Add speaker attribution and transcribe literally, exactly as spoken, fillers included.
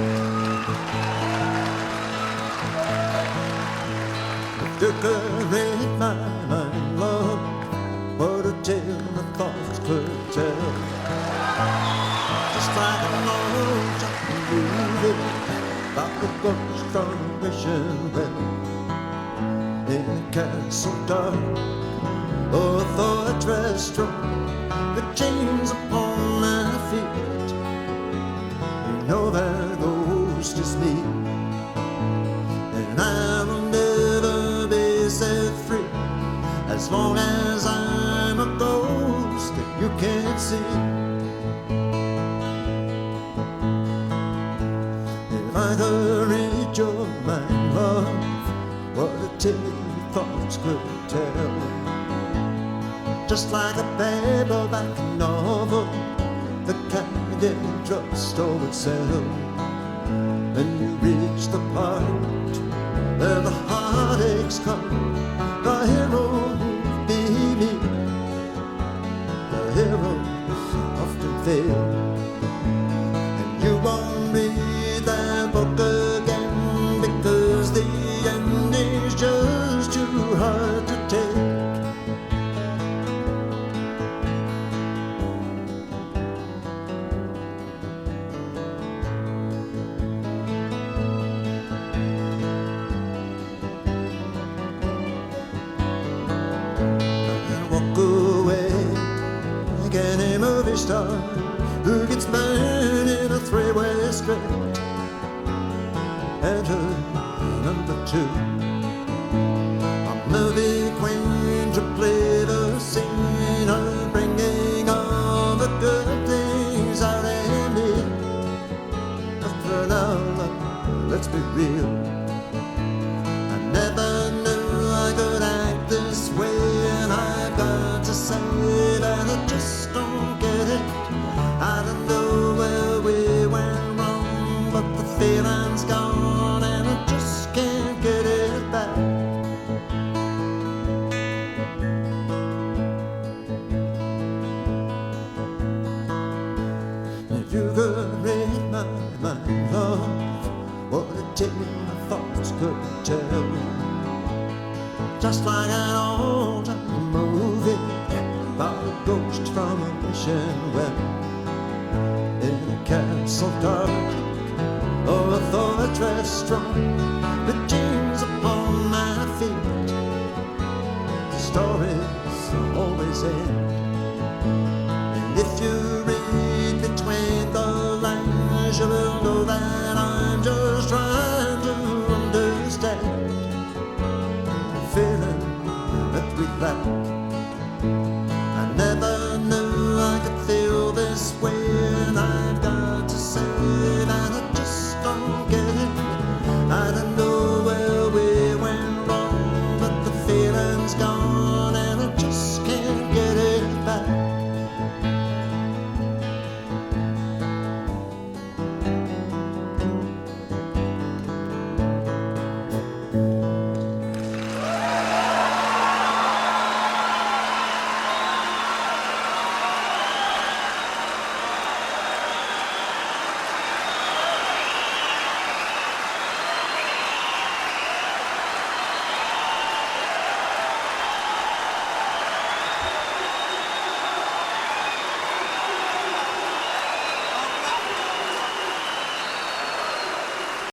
Speaker 1: Decorate my mind, love, what a tale my thoughts could tell. Just like an old time movie about a ghost from a wishing well. In a castle dark, or a fortress strong, the chains upon my feet. You know that ghost is me, and I will never be set free as long as I'm a ghost that you can't see. If I could read your mind, love, what a tale your thoughts could tell. Just like a paperback novel, the kind in a drugstore would sell. When you reach the part where the heartaches come, the hero will be me. The heroes often fail, and you won't read that book again because the end is just too hard to take. Any movie star who gets burned in a three-way street. Enter number two, a movie queen to play the scene of bringing all the good things out in me. But now, let's be real, I never knew I could act this way, and I've got to say that I just don't get it. I don't know where we went wrong, but the feeling's gone and I just can't get it back. If you could read my mind, love, what a tale my thoughts could tell. Just like an old time movie about a ghost from a wishing well. In a castle dark, or a fortress strong, the chains upon my feet. The stories always end, and if you read between the lines, you will know that I'm just trying to understand the feeling that we lack.